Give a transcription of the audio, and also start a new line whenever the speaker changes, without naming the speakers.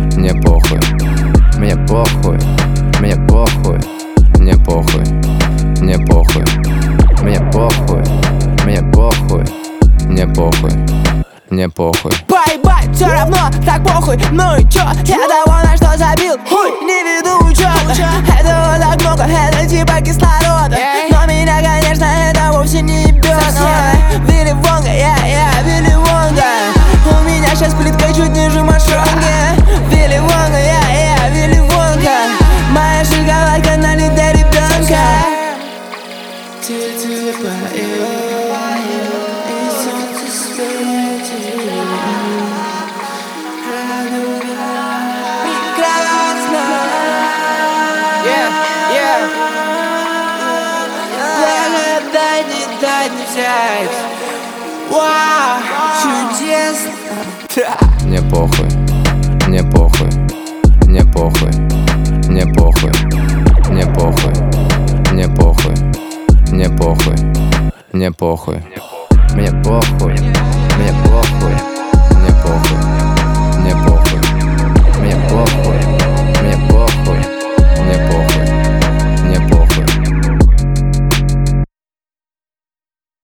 мне похуй, мне похуй, мне похуй, мне похуй, мне похуй, мне похуй, мне похуй, мне похуй, мне похуй.
Бай-бай, все равно так похуй. Ну и чё, я того на что забил, хуй, не веду учёт. Этого так много, это типа кислорода. Но меня, конечно, это вовсе не ебёт. Вилли Вонга, Вилли Вонга. У меня сейчас плитка чуть ниже машинки. Вилли Вонга, Вилли Вонга. Моя шоколадка налит для ребенка. Дай не взять. Вау, чудесно.
Мне похуй, мне похуй, мне похуй, мне похуй, мне похуй, мне похуй, мне похуй, мне похуй, мне похуй, мне похуй.